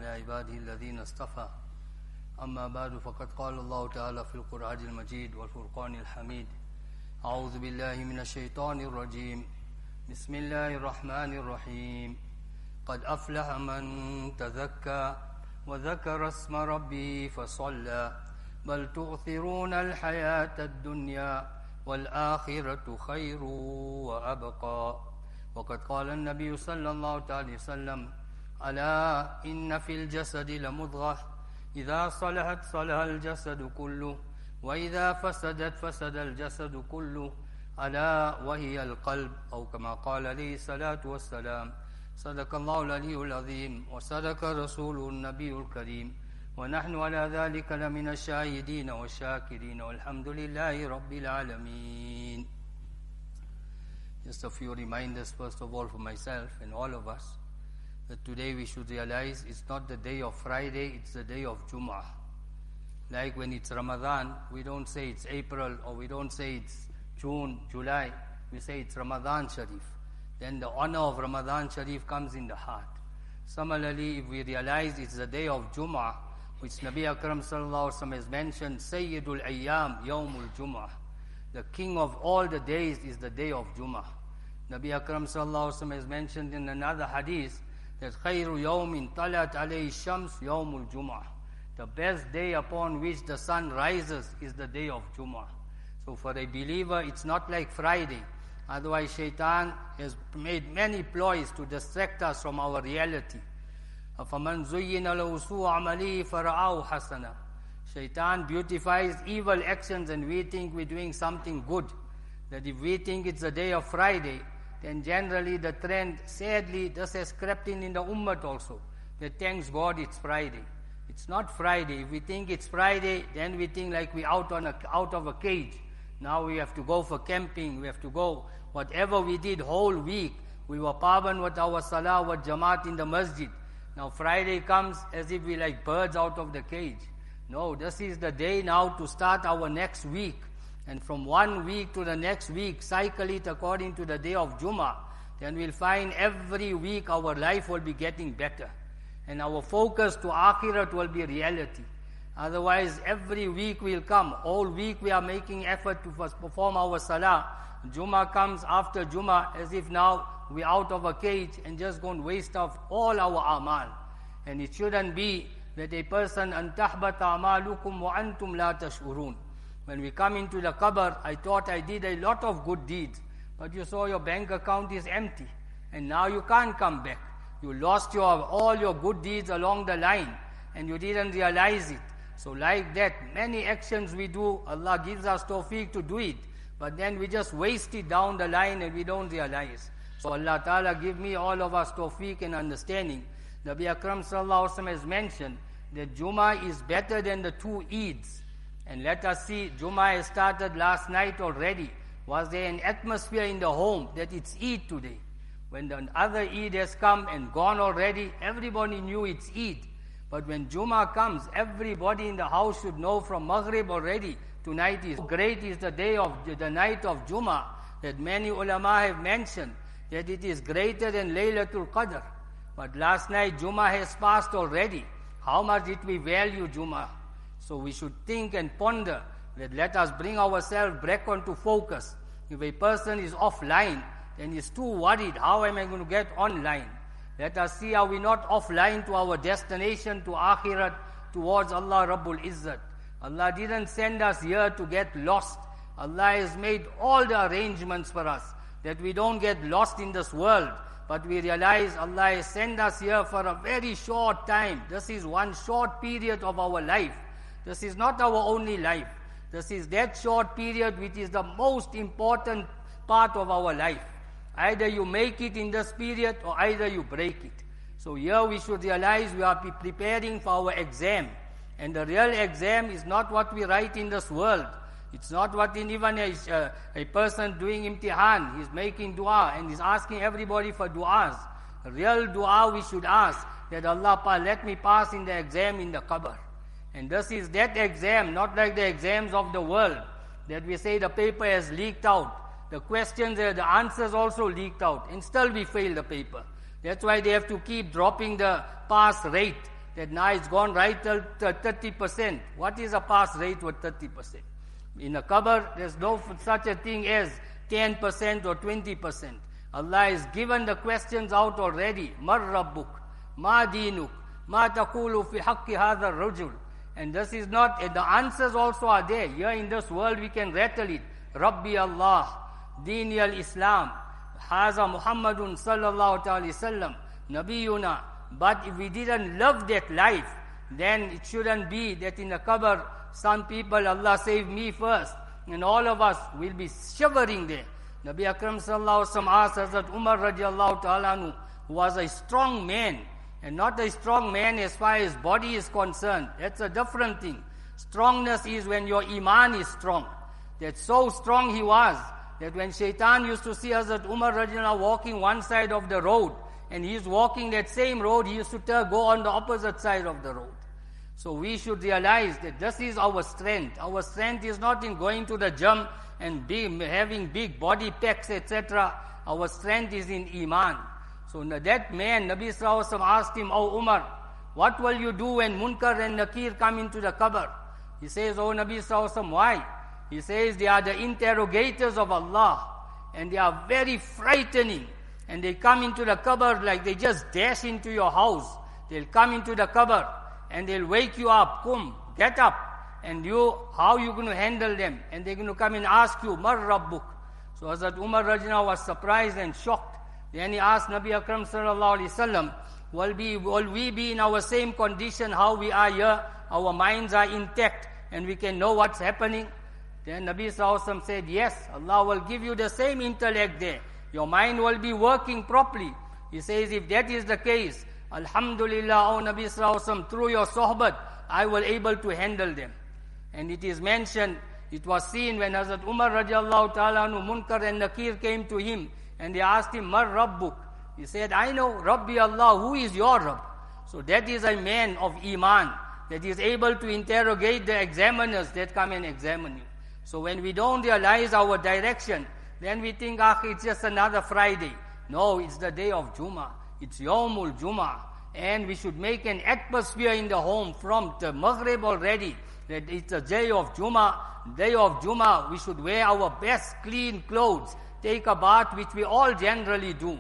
على عباده الذين اصطفى أما بعد فقد قال الله تعالى في القرآن المجيد والفرقان الحميد أعوذ بالله من الشيطان الرجيم بسم الله الرحمن الرحيم قد أفلح من تزكى وذكر اسم ربه فصلى بل تؤثرون الحياة الدنيا والآخرة خير وأبقى وقد قال النبي صلى الله عليه وسلم ألا إن في الجسد لمضغة إذا صلحت صلح الجسد كله وإذا فسدت فسد الجسد كله ألا وهي القلب أو كما قال عليه الصلاة والسلام صدق الله العلي العظيم وصدق رسوله النبي الكريم ونحن على ذلك لمن الشاهدين والشاكرين والحمد لله رب العالمين. Just a few reminders first of all for myself and all of us that today we should realize it's not the day of Friday, it's the day of Jum'ah. Like when it's Ramadan, we don't say it's April or we don't say it's June, July, we say it's Ramadan Sharif. Then the honor of Ramadan Sharif comes in the heart. Similarly, if we realize it's the day of Jum'ah, which Nabi Akram sallallahu alaihi wasallam has mentioned, Sayyidul Ayyam Yawmul Jum'ah. The king of all the days is the day of Jum'ah. Nabi Akram sallallahu alaihi wasallam has mentioned in another hadith that Khayru Yawmin Talat alayhi Shams Yawmul Jum'ah. The best day upon which the sun rises is the day of Jum'ah. So for a believer, it's not like Friday. Otherwise, Shaitan has made many ploys to distract us from our reality. فَمَنْ زُيِّنَ لَهُ سُوءُ عَمَلِهِ فَرَآهُ حَسَنًا. Shaitan beautifies evil actions and we think we're doing something good. That if we think it's the day of Friday, then generally the trend, sadly, this has crept in the ummah also. That thanks God it's Friday. It's not Friday. If we think it's Friday, then we think like we're out of a cage. Now we have to go for camping, we have to go. Whatever we did whole week, we were paban with our salah, with jamaat in the masjid. Now Friday comes as if we like birds out of the cage. No, this is the day now to start our next week. And from one week to the next week, cycle it according to the day of Jummah. Then we'll find every week our life will be getting better. And our focus to Akhirat will be reality. Otherwise, every week will come. All week we are making effort to perform our salah. Jummah comes after Jummah as if now we're out of a cage and just going to waste off all our amal. And it shouldn't be that a person antahbata amalukum wa antum la tashurun. When we come into the qabr, I thought I did a lot of good deeds, but you saw your bank account is empty, and now you can't come back. You lost all your good deeds along the line, and you didn't realize it. So like that, many actions we do, Allah gives us tawfiq to do it, but then we just waste it down the line and we don't realize. So Allah Ta'ala give me all of us tawfiq and understanding. Nabi Akram sallallahu alaihi wasallam has mentioned that Jummah is better than the two Eids. And let us see, Jummah has started last night already. Was there an atmosphere in the home that it's Eid today? When the other Eid has come and gone already, everybody knew it's Eid. But when Jummah comes, everybody in the house should know from Maghrib already, tonight is great is the night of Jummah, that many ulama have mentioned that it is greater than Laylatul Qadr. But last night Jummah has passed already. How much did we value Jummah? So we should think and ponder that let us bring ourselves back onto focus. If a person is offline, then he's too worried, how am I going to get online? Let us see how we're not offline to our destination, to Akhirat, towards Allah Rabbul Izzat. Allah didn't send us here to get lost. Allah has made all the arrangements for us, that we don't get lost in this world, but we realize Allah has sent us here for a very short time. This is one short period of our life. This is not our only life. This is that short period which is the most important part of our life. Either you make it in this period or either you break it. So here we should realize we are preparing for our exam. And the real exam is not what we write in this world. It's not what even a person doing imtihan, he's making dua and he's asking everybody for duas. Real dua we should ask that Allah let me pass in the exam in the qabr. And this is that exam, not like the exams of the world, that we say the paper has leaked out. The questions, the answers also leaked out, and still we fail the paper. That's why they have to keep dropping the pass rate. that now it's gone right till 30%. What is a pass rate with 30%? In a qabr, there's no such a thing as 10% or 20%. Allah has given the questions out already. Mar Rabbuk, Ma Dinuk, Ma Taqulu fi haqqi hadha rajul. And this is not, the answers also are there. Here in this world we can rattle it. Rabbi Allah, Dini al-Islam, Haza Muhammadun sallallahu alayhi wasallam, Nabiyuna. But if we didn't love that life, then it shouldn't be that in the qabr, some people, Allah save me first, and all of us will be shivering there. Nabi Akram sallallahu alaihi wasallam asked Hazrat Umar radiallahu ta'ala anhu, who was a strong man, and not a strong man as far as body is concerned. That's a different thing. Strongness is when your iman is strong. That so strong he was, that when Shaitan used to see Hazrat Umar radiallahu walking one side of the road, and he's walking that same road, he used to go on the opposite side of the road. So we should realize that this is our strength. Our strength is not in going to the gym and having big body packs, etc. Our strength is in iman. So that man, Nabi Sallallahu Alaihi Wasallam asked him, "Oh Umar, what will you do when Munkar and Nakir come into the qabr?" He says, "Oh Nabi Sallallahu Alaihi Wasallam, why?" He says, "They are the interrogators of Allah, and they are very frightening. And they come into the qabr like they just dash into your house. They'll come into the qabr and they'll wake you up. Come, get up. And how you going to handle them? And they're going to come and ask you, Mar Rabbuk." So Hazrat Umar Rajna was surprised and shocked. Then he asked Nabi Akram sallallahu alaihi wasallam, will we be in our same condition how we are here? Our minds are intact and we can know what's happening. Then Nabi sallallahu alaihi wasallam said, yes, Allah will give you the same intellect there. Your mind will be working properly. He says, if that is the case, Alhamdulillah, O Nabi Sallallahu Alaihi Wasallam, through your sohbat, I will able to handle them. And it is mentioned, it was seen when Hazrat Umar radiallahu ta'ala anhu, Munkar and Nakir came to him, and they asked him, Mar Rabbuk. He said, I know, Rabbi Allah, who is your Rabb? So that is a man of Iman, that is able to interrogate the examiners that come and examine you. So when we don't realize our direction, then we think, it's just another Friday. No, it's the day of Jummah. It's Yawmul Jummah. And we should make an atmosphere in the home from the Maghrib already, that it's a day of Jummah. Day of Jummah, we should wear our best clean clothes, take a bath, which we all generally do.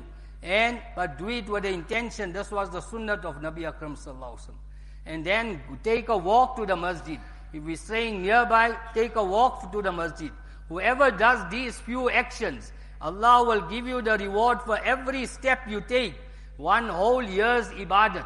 But do it with the intention, this was the sunnah of Nabi Akram sallallahu alaihi wasallam. And then take a walk to the masjid. If we're staying nearby, take a walk to the masjid. Whoever does these few actions, Allah will give you the reward for every step you take. 1 whole year's ibadat.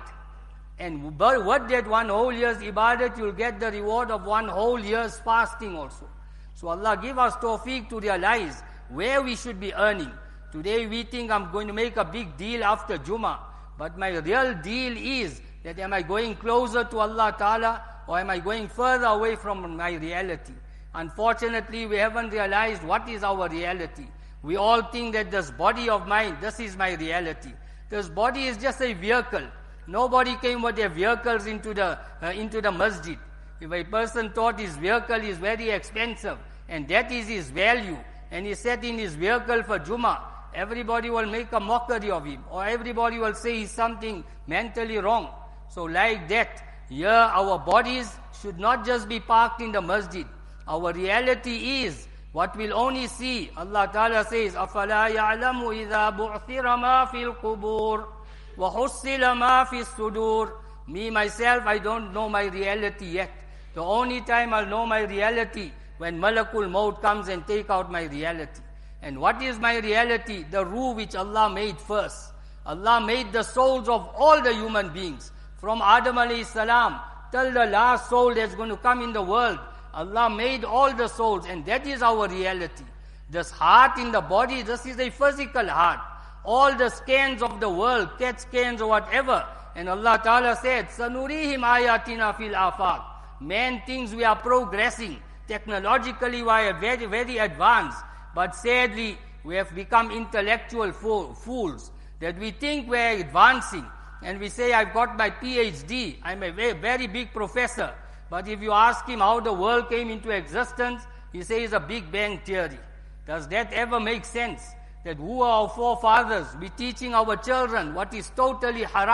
And what that 1 whole year's ibadat, you'll get the reward of 1 whole year's fasting also. So Allah give us tawfiq to realize where we should be earning. Today we think I'm going to make a big deal after Jummah. But my real deal is that am I going closer to Allah Ta'ala or am I going further away from my reality? Unfortunately, we haven't realized what is our reality. We all think that this body of mine, this is my reality. This body is just a vehicle. Nobody came with their vehicles into the masjid. If a person thought his vehicle is very expensive and that is his value, and he sat in his vehicle for Jummah, everybody will make a mockery of him, or everybody will say he's something mentally wrong. So like that, here our bodies should not just be parked in the masjid. Our reality is what we'll only see. Allah Ta'ala says, أَفَلَا يَعْلَمُ إِذَا بُعْثِرَ مَا فِي الْقُبُورِ وَحُصِّلَ مَا فِي الصُّدُورِ. Me, myself, I don't know my reality yet. The only time I'll know my reality when Malakul Maut comes and take out my reality. And what is my reality? The ruh which Allah made first. Allah made the souls of all the human beings. From Adam alayhi salam till the last soul that's going to come in the world. Allah made all the souls, and that is our reality. This heart in the body, this is a physical heart. All the scans of the world, CAT scans or whatever. And Allah Ta'ala said, سَنُرِيهِمْ آيَاتِنَا فِي الْآفَاقِ. Man thinks we are progressing. Technologically we are very, very advanced. But sadly, we have become intellectual fools. That we think we are advancing. And we say, I've got my PhD. I'm a very, very big professor. But if you ask him how the world came into existence, he says a Big Bang theory. Does that ever make sense? That who are our forefathers? We're teaching our children what is totally haram.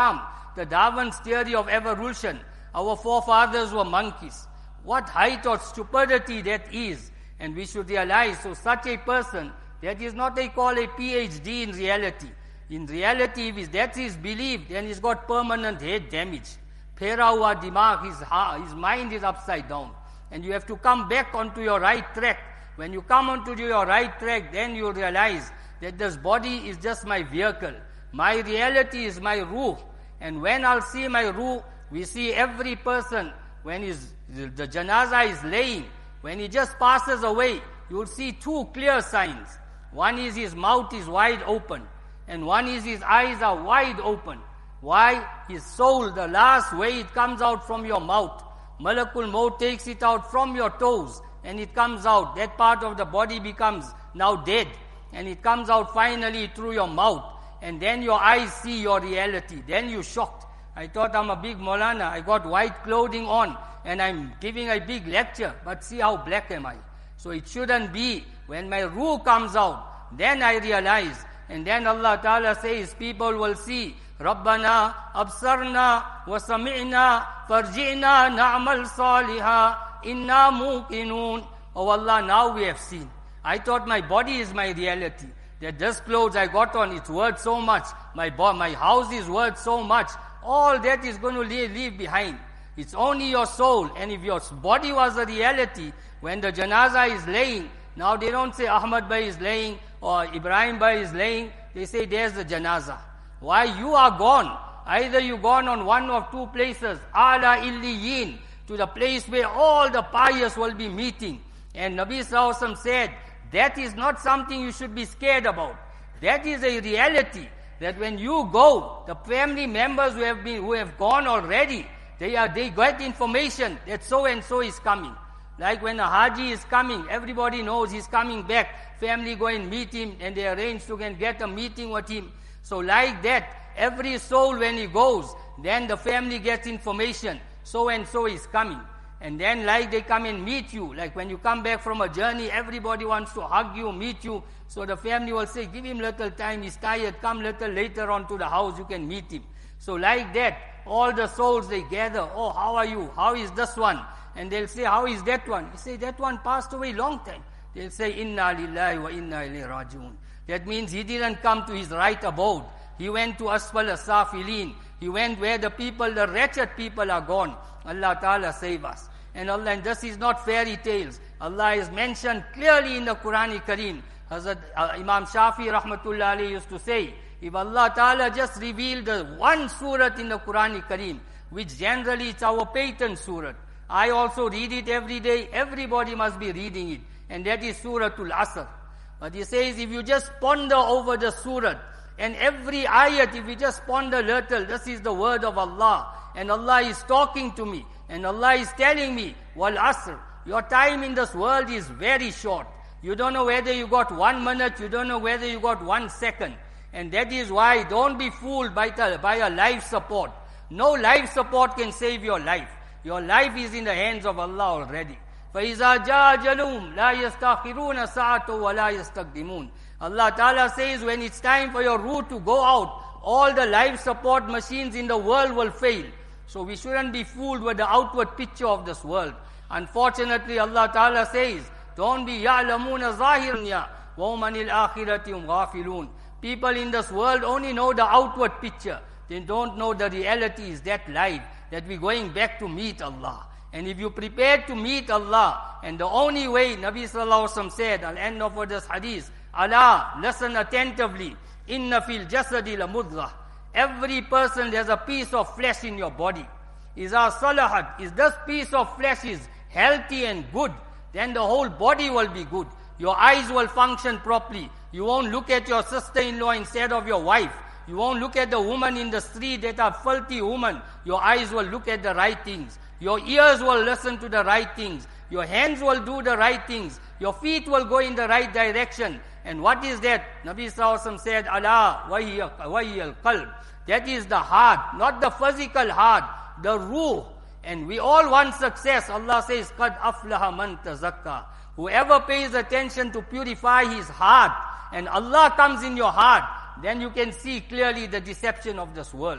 the Darwin's theory of evolution. Our forefathers were monkeys. What height of stupidity that is. And we should realize, so such a person, that is not called a PhD in reality. In reality, if that's his belief, then he's got permanent head damage. Phera hua dimag, his mind is upside down. And you have to come back onto your right track. When you come onto your right track, then you realize that this body is just my vehicle. My reality is my ruh. And when I'll see my ruh, we see every person, when the janaza is laying, when he just passes away, you will see two clear signs. One is his mouth is wide open, and one is his eyes are wide open. Why? His soul, the last way it comes out from your mouth. Malakul Maut takes it out from your toes, and it comes out. That part of the body becomes now dead, and it comes out finally through your mouth. And then your eyes see your reality. Then you're shocked. I thought I'm a big Maulana. I got white clothing on, and I'm giving a big lecture. But see how black am I. So it shouldn't be. When my ruh comes out, then I realize. And then Allah Ta'ala says, people will see, Rabbana absarna wa sami'na farji'na na'mal saliha inna muqinun. Oh Allah, now we have seen. I thought my body is my reality. That this clothes I got on, it's worth so much. My house is worth so much. All that is going to leave behind. It's only your soul. And if your body was a reality, when the janaza is laying, now they don't say Ahmad Bhai is laying or Ibrahim Bhai is laying. They say there's the janaza. Why? You are gone. Either you gone on one of two places, Ala Illiyin, to the place where all the pious will be meeting. And Nabi Sallallahu Alaihi Wasallam said, that is not something you should be scared about. That is a reality. That when you go, the family members who have gone already, they get information that so and so is coming. Like when a Haji is coming, everybody knows he's coming back. Family go and meet him, and they arrange to get a meeting with him. So like that, every soul when he goes, then the family gets information. So and so is coming. And then like they come and meet you. Like when you come back from a journey, everybody wants to hug you, meet you. So the family will say, give him little time, he's tired, come little later on to the house, you can meet him. So like that, all the souls they gather, oh, how are you? How is this one? And they'll say, how is that one? You say, that one passed away long time. They'll say, Inna lillahi wa inna ilayhi raji'un. That means he didn't come to his right abode. He went to Asfal as-Safilin. He went where the wretched people are gone. Allah Ta'ala save us. And this is not fairy tales. Allah is mentioned clearly in the Quran Kareem. Hazrat Imam Shafi Rahmatullah alayhi used to say, if Allah Ta'ala just revealed the one surah in the Quran Kareem, which generally it's our patent surah. I also read it every day. Everybody must be reading it. And that is Suratul Asr. But he says, if you just ponder over the surah, and every ayat, if you just ponder little, this is the word of Allah. And Allah is talking to me. And Allah is telling me, Wal Asr, your time in this world is very short. You don't know whether you got 1 minute, you don't know whether you got 1 second. And that is why don't be fooled by a life support. No life support can save your life. Your life is in the hands of Allah already. فَإِذَا جَاءَ جَلُومْ لَا يَسْتَأْخِرُونَ سَاعَةً وَلَا يَسْتَقْدِمُونَ. Allah Ta'ala says when it's time for your ruh to go out, all the life support machines in the world will fail. So we shouldn't be fooled with the outward picture of this world. Unfortunately, Allah Ta'ala says, don't be يَعْلَمُونَ ظَاهِرًا وَهُمْ عَنِ الْآخِرَةِ هُمْ غَافِلُونَ. People in this world only know the outward picture. They don't know the reality is that life, that we're going back to meet Allah. And if you prepare to meet Allah, and the only way, Nabi Sallallahu Alaihi Wasallam said, I'll end off with this hadith, Allah, listen attentively, inna fil jasadi la mudghah. Every person, there's a piece of flesh in your body. Iza salahat, is this piece of flesh is healthy and good, then the whole body will be good. Your eyes will function properly. You won't look at your sister-in-law instead of your wife. You won't look at the woman in the street that are filthy women. Your eyes will look at the right things. Your ears will listen to the right things. Your hands will do the right things. Your feet will go in the right direction. And what is that? Nabi Sallallahu Alaihi Wasallam said, Allah, wahiya al-qalb. That is the heart, not the physical heart, the ruh. And we all want success. Allah says, Qad aflaha man tazakka. Whoever pays attention to purify his heart, and Allah comes in your heart, then you can see clearly the deception of this world.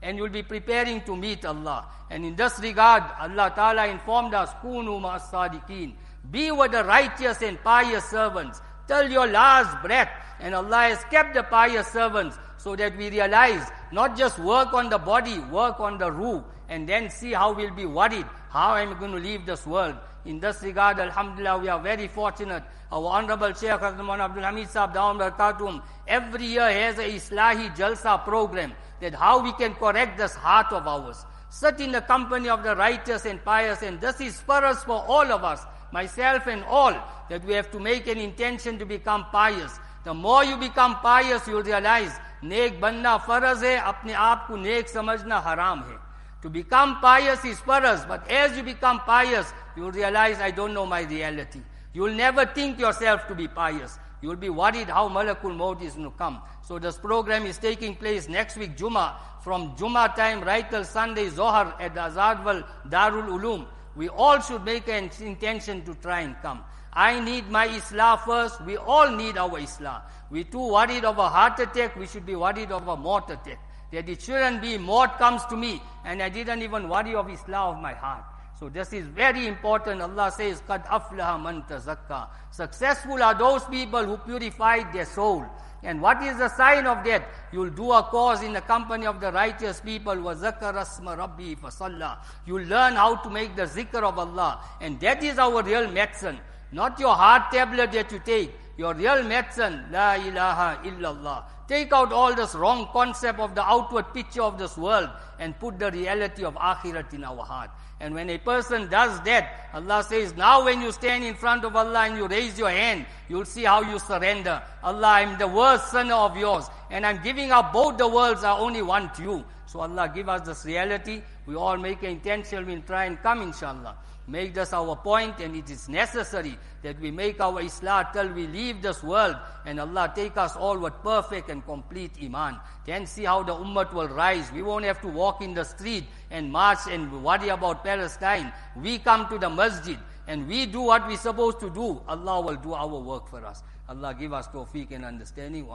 and you'll be preparing to meet Allah. And in this regard, Allah Ta'ala informed us, Kunu ma'as sadiqeen. Be with the righteous and pious servants till your last breath. And Allah has kept the pious servants so that we realize not just work on the body, work on the ruh, and then see how we'll be worried, how I'm going to leave this world. In this regard, alhamdulillah, we are very fortunate. Our Honorable Shaykh Hazrat Maulana Abdul Hamid Sahib Dawam Barakatuhum every year has a Islahi Jalsa program, that how we can correct this heart of ours. Sit in the company of the righteous and pious, and this is for us, for all of us, myself and all, that we have to make an intention to become pious. The more you become pious, you will realize, नेक बनना फर्ज है, अपने आप को नेक समझना हराम है. To become pious is farz, but as you become pious, you will realize, I don't know my reality. You will never think yourself to be pious. You will be worried how Malakul Maut is going to come. So this program is taking place next week, Jummah, from Jummah time right till Sunday, Zohar at the Azadwal Darul Ulum. We all should make an intention to try and come. I need my Islah first. We all need our Islah. We're too worried of a heart attack. We should be worried of a maut attack. That it shouldn't be maut comes to me and I didn't even worry of Islah of my heart. So this is very important. Allah says, Qad aflaha man tazakka. Successful are those people who purified their soul. And what is the sign of that? You'll do a course in the company of the righteous people. وَذَكَرَ اسْمَ رَبِّهِ فَصَلَّى. You'll learn how to make the zikr of Allah. And that is our real medicine. Not your heart tablet that you take. Your real medicine, La ilaha illallah. Take out all this wrong concept of the outward picture of this world and put the reality of akhirat in our heart. And when a person does that, Allah says, now when you stand in front of Allah and you raise your hand, you'll see how you surrender. Allah, I'm the worst sinner of yours, and I'm giving up both the worlds, I only want you. So Allah give us this reality. We all make an intention, we'll try and come inshallah. Make this our point, and it is necessary that we make our Islah till we leave this world, and Allah take us all with perfect and complete Iman. Then see how the Ummah will rise. We won't have to walk in the street and march and worry about Palestine. We come to the masjid and we do what we're supposed to do. Allah will do our work for us. Allah give us tawfiq and understanding.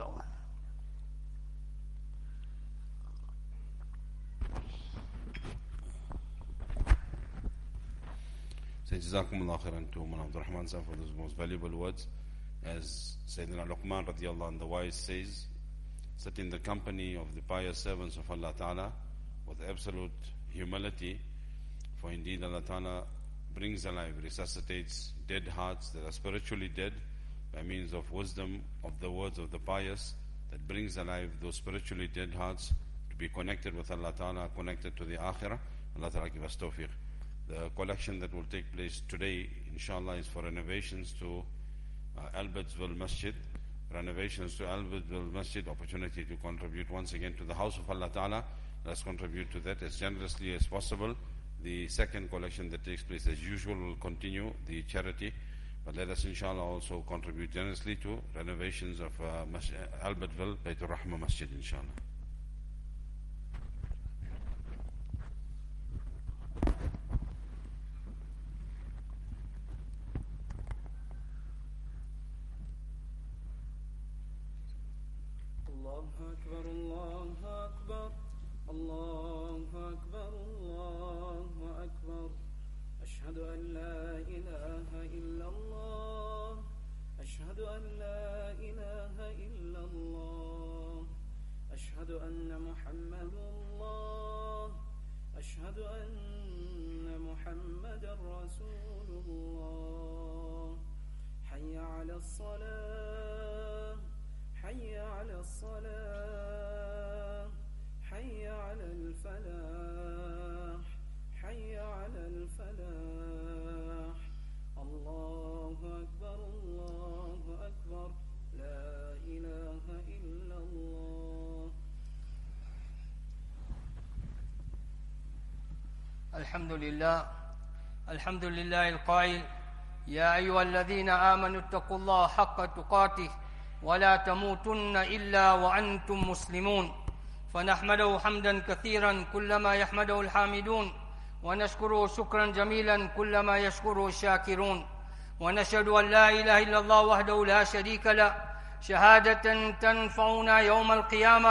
Say Jazakumullah khairan to Mullah Abdul Rahman Sahib for those most valuable words. As Sayyidina Luqman radiallahu anhu, the wise says, sit in the company of the pious servants of Allah Ta'ala with absolute humility, for indeed Allah Ta'ala brings alive, resuscitates dead hearts that are spiritually dead by means of wisdom of the words of the pious, that brings alive those spiritually dead hearts to be connected with Allah Ta'ala, connected to the Akhirah. Allah Ta'ala give us tawfiq. The collection that will take place today, inshallah, is for renovations to Albertsville Masjid. Renovations to Albertsville Masjid, opportunity to contribute once again to the house of Allah Ta'ala. Let's contribute to that as generously as possible. The second collection that takes place as usual will continue, the charity. But let us inshallah also contribute generously to renovations of Albertville Baytur Rahma Masjid, inshallah. الحمد لله القائل يا أيها الذين آمنوا اتقوا الله حق تقاته ولا تموتن إلا وأنتم مسلمون فنحمده حمدا كثيرا كلما يحمده الحامدون ونشكره شكرا جميلا كلما يشكره الشاكرون ونشهد أن لا إله إلا الله وحده لا شريك له شهادة تنفعنا يوم القيامة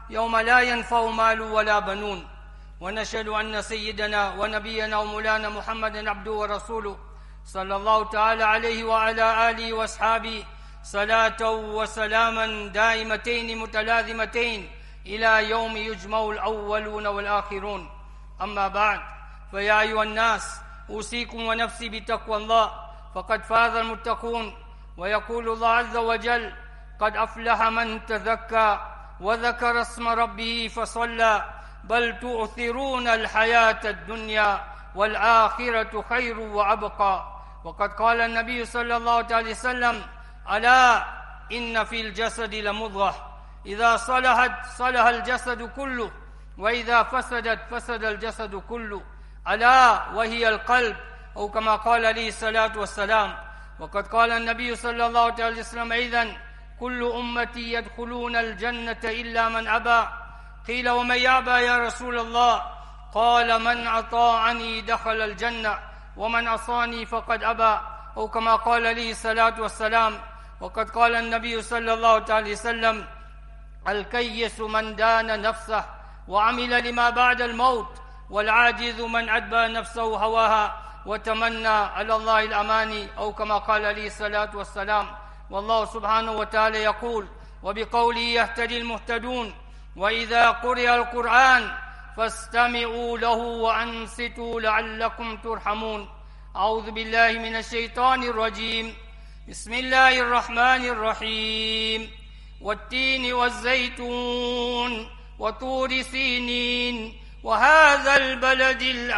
يوم لا ينفع مال ولا بنون. ونشهد أن سيدنا ونبينا ومولانا محمد عبده ورسوله صلى الله تعالى عليه وعلى آله وأصحابه صلاة وسلاما دائمتين متلازمتين إلى يوم يجمع الأولون والآخرون. أما بعد، فيا أيها الناس، أوصيكم ونفسي بتقوى الله، فقد فاز المتقون. ويقول الله عز وجل: قد أفلح من تزكى وذكر اسم ربه فصلى بل تؤثرون الحياة الدنيا والآخرة خير وأبقى. وقد قال النبي صلى الله عليه وسلم: ألا إن في الجسد لمضغة إذا صلحت صلح الجسد كله وإذا فسدت فسد الجسد كله، ألا وهي القلب، أو كما قال عليه الصلاة والسلام. وقد قال النبي صلى الله عليه وسلم أيضا: كل أمتي يدخلون الجنة إلا من أبى. قيل: ومن يأبى يا رسول الله؟ قال: من أطاعني دخل الجنة ومن عصاني فقد أبى، أو كما قال عليه الصلاة والسلام. وقد قال النبي صلى الله عليه وسلم: الكيس من دان نفسه وعمل لما بعد الموت، والعاجز من أتبع نفسه هواها وتمنى على الله الأماني، أو كما قال عليه الصلاة والسلام. والله سبحانه وتعالى يقول: وبقوله يهتدي المهتدون، وإذا قرئ القرآن فاستمعوا له وأنصتوا لعلكم ترحمون. أعوذ بالله من الشيطان الرجيم. بسم الله الرحمن الرحيم. والتين والزيتون وطور سينين وهذا البلد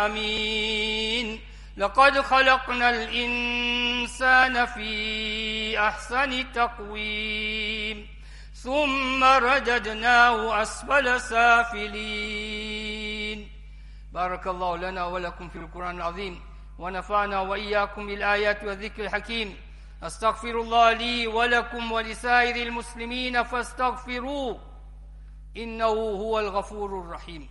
الأمين لقد خلقنا الإنسان في أحسن تقويم ثم رددناه أسفل سافلين. بارك الله لنا ولكم في القرآن العظيم، ونفعنا وإياكم بالآيات والذكر الحكيم. أستغفر الله لي ولكم ولسائر المسلمين فاستغفروه إنه هو الغفور الرحيم.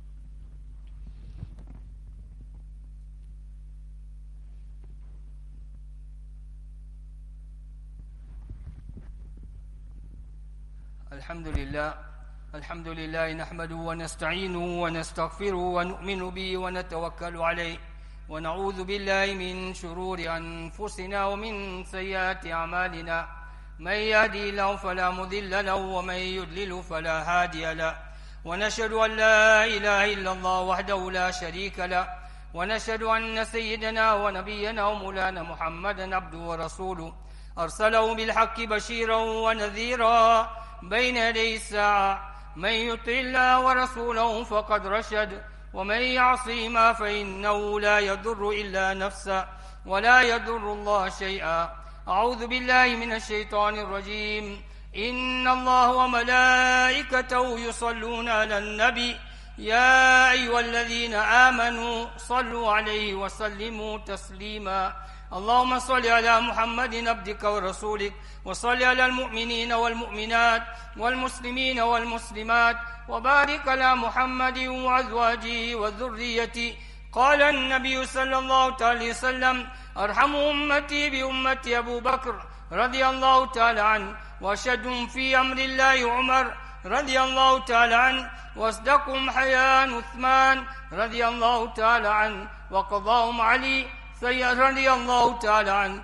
الحمد لله نحمده ونستعينه ونستغفره ونؤمن به ونتوكل عليه، ونعوذ بالله من شرور أنفسنا ومن سيئات أعمالنا. من يهدي الله فلا مضل له ومن يضلل فلا هادي له، ونشهد أن لا إله إلا الله وحده لا شريك له، ونشهد أن سيدنا ونبينا ومولانا محمدا عبده ورسوله أرسله بالحق بشيرا ونذيرا بين يدي الساعة. من يطع الله ورسوله فقد رشد، ومن يعصهما فإنه لا يضر إلا نفسه ولا يضر الله شيئا. أعوذ بالله من الشيطان الرجيم. إن الله وملائكته يصلون على النبي يا أيها الذين آمنوا صلوا عليه وسلموا تسليما. اللهم صل على محمد عبدك ورسولك، وصل على المؤمنين والمؤمنات والمسلمين والمسلمات، وبارك على محمد وأزواجه وذريته. قال النبي صلى الله عليه وسلم: أرحم أمتي بأمتي أبو بكر رضي الله تعالى عنه، وأشهدهم في أمر الله عمر رضي الله تعالى عنه، واصدقهم حياء عثمان رضي الله تعالى عنه، وقضاهم علي رضي الله تعالى عنه،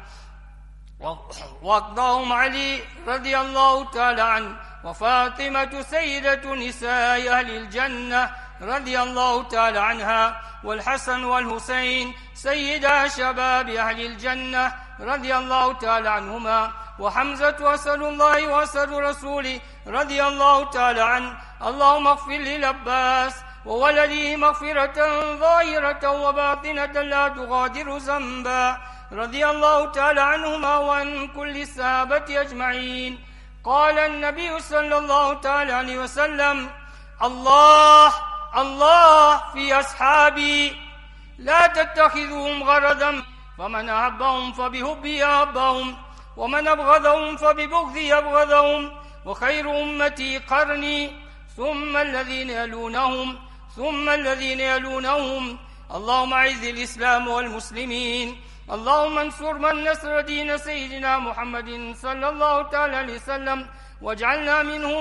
وقضاهم علي رضي الله تعالى عنه، وفاطمة سيدة نساء أهل الجنة رضي الله تعالى عنها، والحسن والحسين سيدا شباب أهل الجنة رضي الله تعالى عنهما، وحمزة أسد الله وأسد رسوله رضي الله تعالى عنه. اللهم اغفر للعباس وولده مغفرة ظاهرة وباطنة لا تغادر ذنبا رضي الله تعالى عنهما وعن كل الصحابة أجمعين. قال النبي صلى الله تعالى عليه وسلم: الله الله في أصحابي لا تتخذوهم غرضا، فمن أحبهم فبحبي أحبهم، ومن أبغضهم فببغضي أبغضهم، وخير أمتي قرني ثم الذين يلونهم ثم الذين يلونهم. اللهم أعز الإسلام والمسلمين، اللهم انصر من نصر دين سيدنا محمد صلى الله تعالى عليه وسلم، واجعلنا منهم.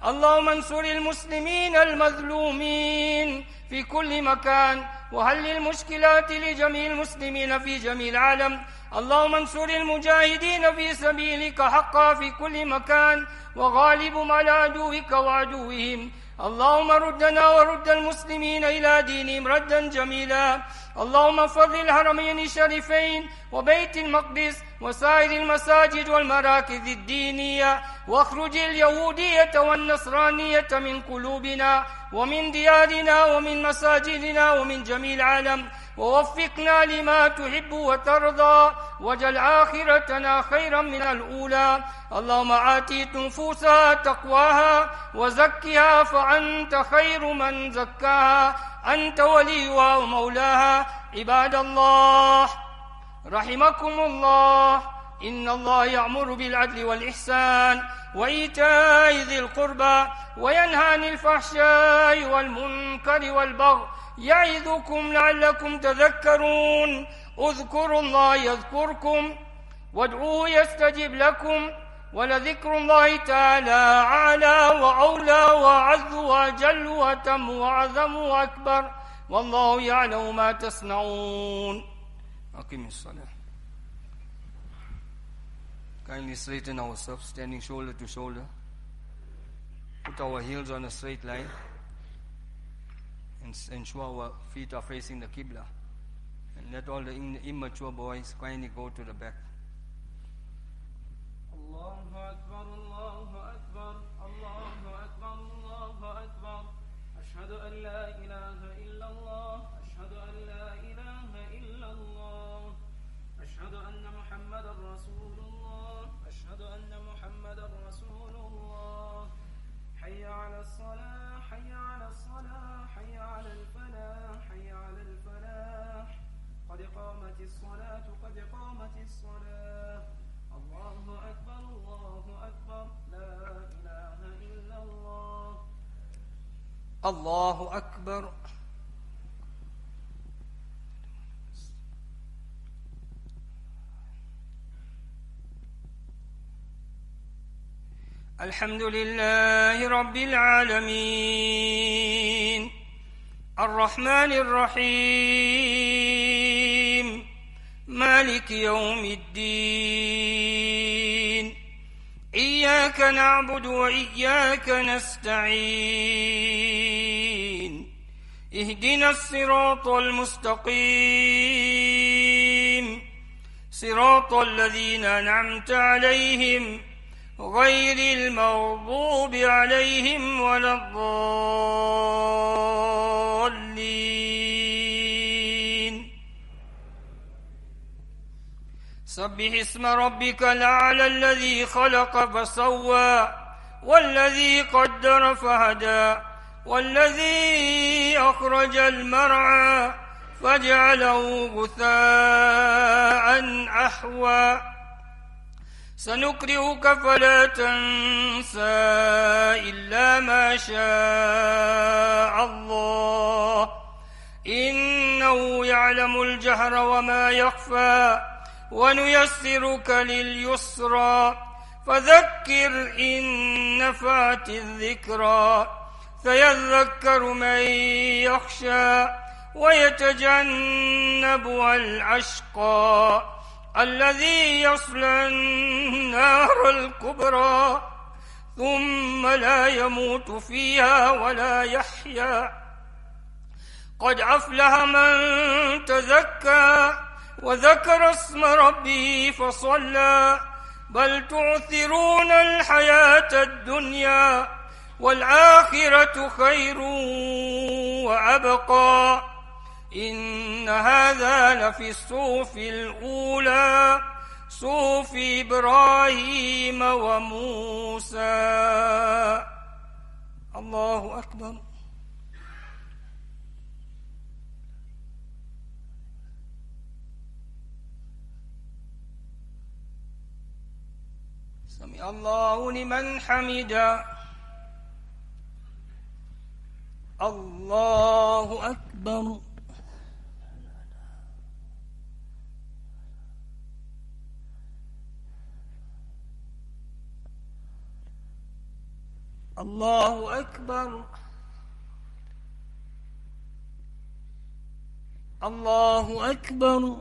اللهم انصر المسلمين المظلومين في كل مكان، وحل المشكلات لجميع المسلمين في جميع العالم. اللهم انصر المجاهدين في سبيلك حقا في كل مكان، وغالبهم على عدوك وعدوهم. اللهم ردنا ورد المسلمين إلى دينهم ردا جميلا. اللهم احفظ الحرمين الشريفين وبيت المقدس وسائر المساجد والمراكز الدينية، واخرج اليهودية والنصرانية من قلوبنا ومن ديارنا ومن مساجدنا ومن جميع العالم، ووفقنا لما تحب وترضى، واجعل آخرتنا خيرا من الأولى. اللهم آت نفوسها تقواها وزكها فأنت خير من زكاها، أنت وليها ومولاها. عباد الله رحمكم الله، إن الله يأمر بالعدل والإحسان وإيتاء ذي القربى وينهى عن الفحشاء والمنكر والبغي، يعظكم لعلكم تذكرون. اذكروا الله يذكركم وادعوه يستجب لكم، ولذكر الله تعالى أعلى وأولى وأعز وأجل وأتم وأعظم وأكبر، والله يعلم ما تصنعون. أقم الصلاة. Kindly straighten ourselves, standing shoulder to shoulder. Put our heels on a straight line and ensure our feet are facing the Qibla. And let all the immature boys kindly go to the back. Allahu Akbar, Allahu Akbar, Allahu Akbar, Allahu Akbar. Ashhadu an la ilaha illallah, ashhadu an la ilaha illallah. Ashhadu anna Muhammadan Rasulullah, ashhadu anna Muhammadan Rasulullah. Hayya ala as-salah, hayya ala as-salah, hayya ala al-falah, hayya ala al-falah. Qad qamati as-salah, qad qamati as-salah. Allahu Akbar, Allahu Akbar, la ilaha illallah. Allahu Akbar. الحمد لله رب العالمين الرحمن الرحيم مالك يوم الدين إياك نعبد وإياك نستعين اهدنا الصراط المستقيم صراط الذين أنعمت عليهم غير المغضوب عليهم ولا الضالين. سبح اسم ربك الأعلى الذي خلق فسوى والذي قدر فهدى والذي أخرج المرعى فجعله غثاء أحوى. سنقرئك فلا تنسى إلا ما شاء الله إنه يعلم الجهر وما يخفى ونيسرك لليسرى فذكر إن نفعت الذكرى سيذكر من يخشى ويتجنبها الأشقى الذي يصلى النار الكبرى ثم لا يموت فيها ولا يحيا. قد أفلح من تزكى وذكر اسم ربه فصلى بل تؤثرون الحياة الدنيا والآخرة خير وأبقى. إن هذا لفي الصحف الأولى صحف إبراهيم وموسى. الله أكبر. سمع الله لمن حمده. الله أكبر. الله أكبر الله أكبر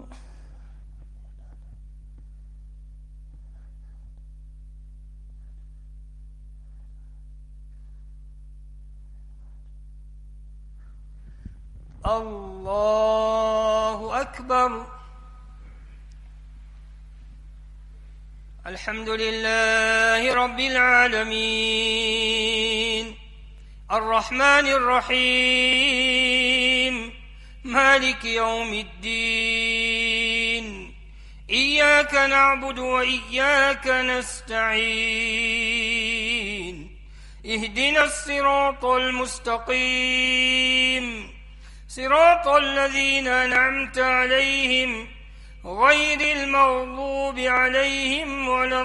الله أكبر. الحمد لله رب العالمين الرحمن الرحيم مالك يوم الدين إياك نعبد وإياك نستعين اهدنا الصراط المستقيم صراط الذين أنعمت عليهم غير المغضوب عليهم ولا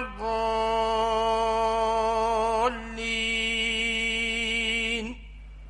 الضالين.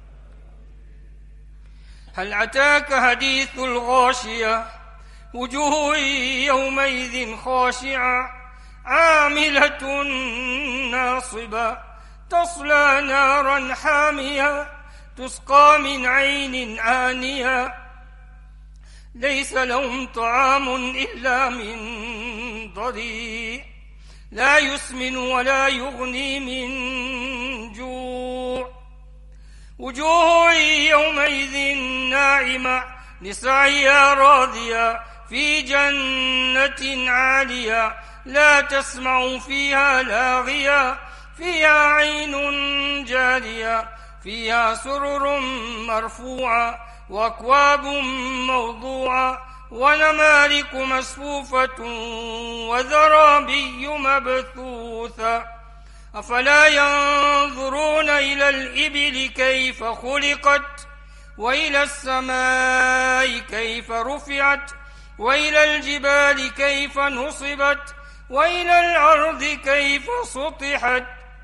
هل أتاك حديث الغاشية وجوه يومئذ خاشعة عاملة ناصبة تصلى نارا حامية تسقى من عين آنية ليس لهم طعام إلا من ضريع لا يسمن ولا يغني من جوع وجوه يومئذ ناعمة لسعيها راضية في جنة عالية لا تسمع فيها لاغية فيها عين جارية فيها سرر مرفوعة وأكواب موضوعة ونمارق مصفوفة وزرابي مبثوثة أفلا ينظرون إلى الإبل كيف خلقت وإلى السماء كيف رفعت وإلى الجبال كيف نصبت وإلى الأرض كيف سطحت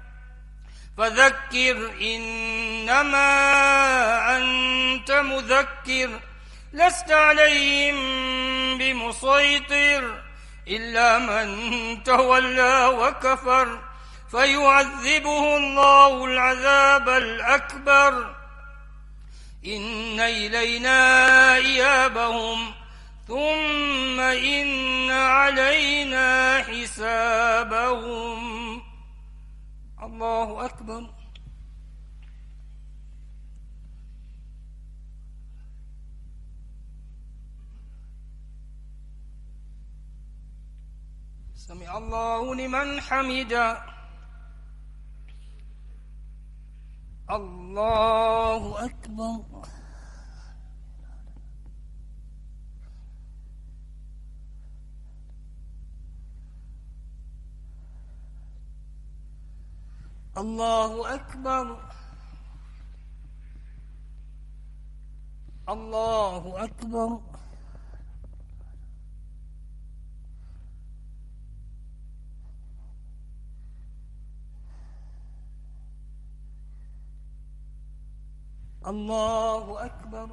فذكر إنما أنت مذكر لست عليهم بمسيطر إلا من تولى وكفر فيعذبه الله العذاب الأكبر إن إلينا إيابهم ثم إن علينا حسابهم. الله أكبر. سمع الله لمن حمده. الله أكبر. الله أكبر. الله أكبر. الله أكبر.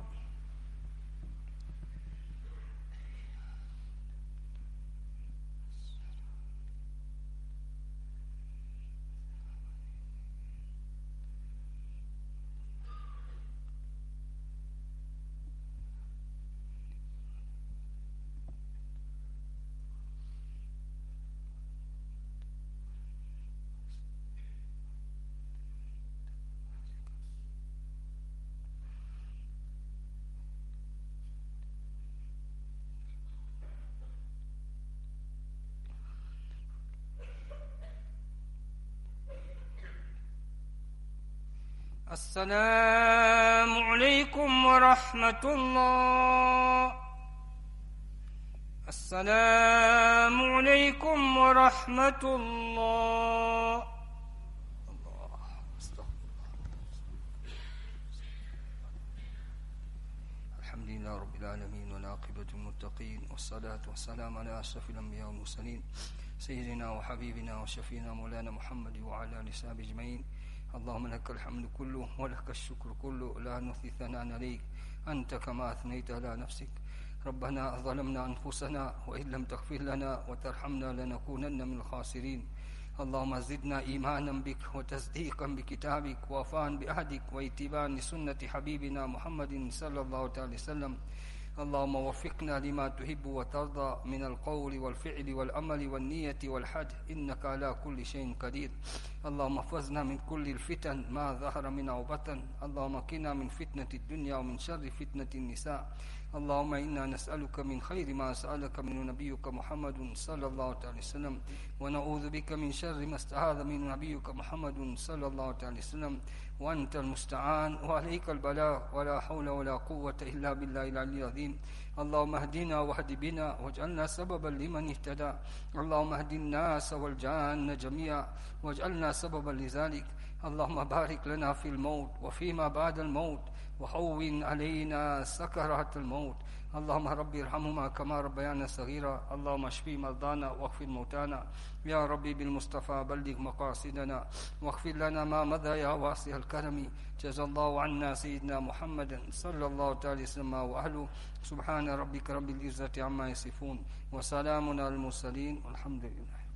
السلام عليكم ورحمة الله. السلام عليكم ورحمة الله. الحمد لله رب العالمين والعاقبة للمتقين والصلاة والسلام على أشرف الأنبياء والمرسلين سيدنا وحبيبنا وشفينا مولانا محمد وعلى آله وصحبه أجمعين. اللهم لك الحمد كله ولك الشكر كله لا نحصي ثناء عليك أنت كما أثنيت على نفسك. ربنا ظلمنا أنفسنا وإن لم تغفر لنا وترحمنا لنكونن من الخاسرين. اللهم زدنا إيمانا بك وتصديقا بكتابك ووفاء بعهدك واتباعا لسنة حبيبنا محمد صلى الله عليه وسلم. اللهم وفقنا لما تحب وترضى من القول والفعل والعمل والنية والحج، إنك على كل شيء قدير. اللهم احفظنا من كل الفتن ما ظهر منها وبطن. اللهم قنا من فتنة الدنيا ومن شر فتنة النساء. اللهم إنا نسألك من خير ما سألك من نبيك محمد صلى الله عليه وسلم، ونعوذ بك من شر ما استعاذ من نبيك محمد صلى الله عليه وسلم، وأنت المستعان وعليك البلاغ، ولا حول ولا قوة إلا بالله العلي العظيم. اللهم اهدنا واهد بنا واجعلنا سببا لمن اهتدى. اللهم اهد الناس والجان جميعا واجعلنا سببا لذلك. اللهم بارك لنا في الموت وفيما بعد الموت، وهون علينا سكرات الموت. اللهم رب ارحمهما كما ربيانا صغيرا. اللهم اشف مرضانا واغفر موتانا. يا ربي بالمصطفى بلغ مقاصدنا واغفر لنا ما مضى يا واسع الكرم. جزا الله عنا سيدنا محمد صلى الله عليه وسلم وأهله. سبحان ربك رب العزة عما يصفون وسلام على المرسلين والحمد لله.